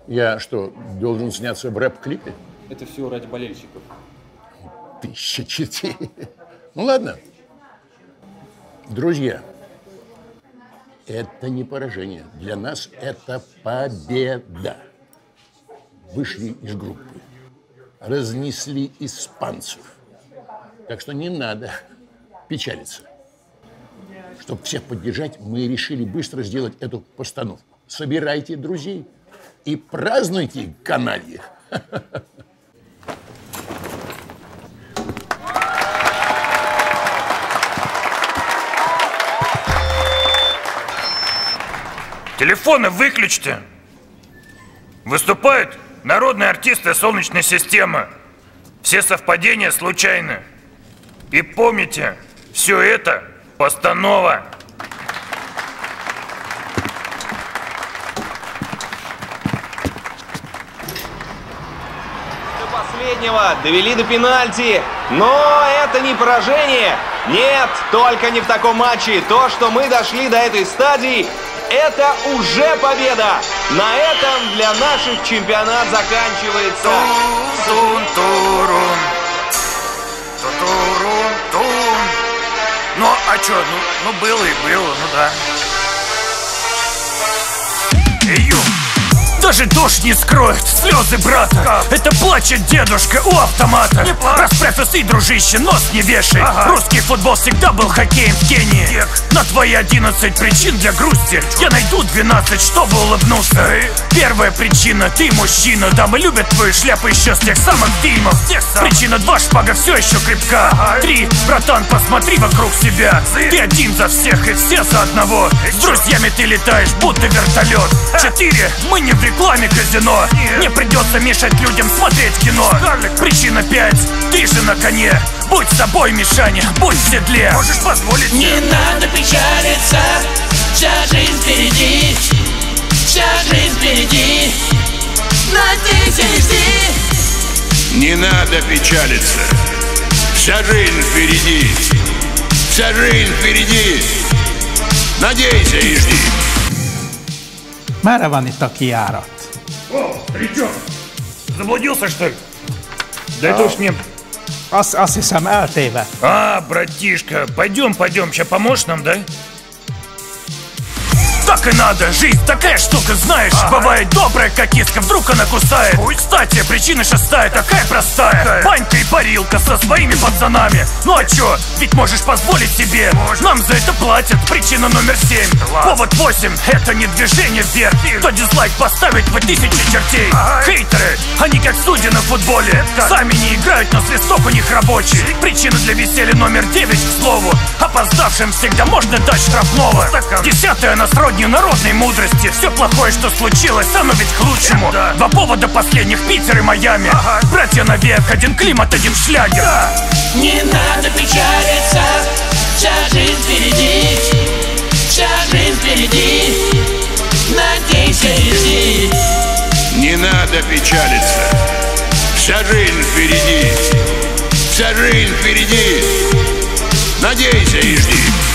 Я что, должен сняться в рэп-клипе? Это все ради болельщиков. 1000 чертей. Ну ладно. Друзья, это не поражение. Для нас это победа. Вышли из группы. Разнесли испанцев. Так что не надо печалиться. Чтобы всех поддержать, мы решили быстро сделать эту постановку. Собирайте друзей и празднуйте, канальи. Телефоны выключите. Выступают народные артисты Солнечной системы. Все совпадения случайны. И помните, все это постанова. До последнего довели до пенальти, но это не поражение. Нет, только не в таком матче. То, что мы дошли до этой стадии, это уже победа. На этом для наших чемпионат заканчивается. Ну, а чё, ну было и было, ну да. Эй, даже дождь не скроет слезы брата. Это плачет дедушка у автомата. Расправь усы, дружище, нос не вешай. Русский футбол всегда был хоккеем в Кении. На твои 11 причин для грусти я найду 12, чтобы улыбнуться. Первая причина, ты мужчина. Дамы любят твою шляпу еще с тех самых фильмов. Причина 2, шпага все еще крепка. 3, братан, посмотри вокруг себя. Ты один за всех и все за одного. С друзьями ты летаешь, будто вертолет. 4, мы не в рекламе казино. Не придется мешать людям смотреть кино. Причина 5, ты же на коне. Будь собой, Мишаня, будь в седле. Можешь позволить. Не надо печалиться, вся жизнь впереди. Вся жизнь впереди. Надейся и жди. Не надо печалиться, вся жизнь впереди. Вся жизнь впереди. Надейся и жди. Merre van itt a kijárat? О, старичок! Заблудился, что ли? Да это уж не... Azt hiszem eltéve. Братишка, пойдем, сейчас поможешь нам, да? Так и надо, жизнь такая штука, знаешь. Бывает добрая, как киска, вдруг она кусает. Кстати, причина 6 такая простая. Банька и парилка со своими пацанами. Ну а чё, ведь можешь позволить себе. Нам за это платят. Причина номер 7. Повод 8, это не движение вверх. Кто дизлайк поставит по 1000 чертей. Хейтеры, они как судьи на футболе. Сами не играют, но свисток у них рабочий. Причина для веселья номер 9, к слову. Опоздавшим всегда можно дать штрафного. 10-е нас родни народной мудрости. Все плохое, что случилось, оно ведь к лучшему. 2 повода последних, Питер и Майами. Братья навек, один климат, один шлягер. Не надо печалиться, вся жизнь впереди. Вся жизнь впереди. Надейся и жди. Не надо печалиться, вся жизнь впереди. Вся жизнь впереди. Надейся и жди.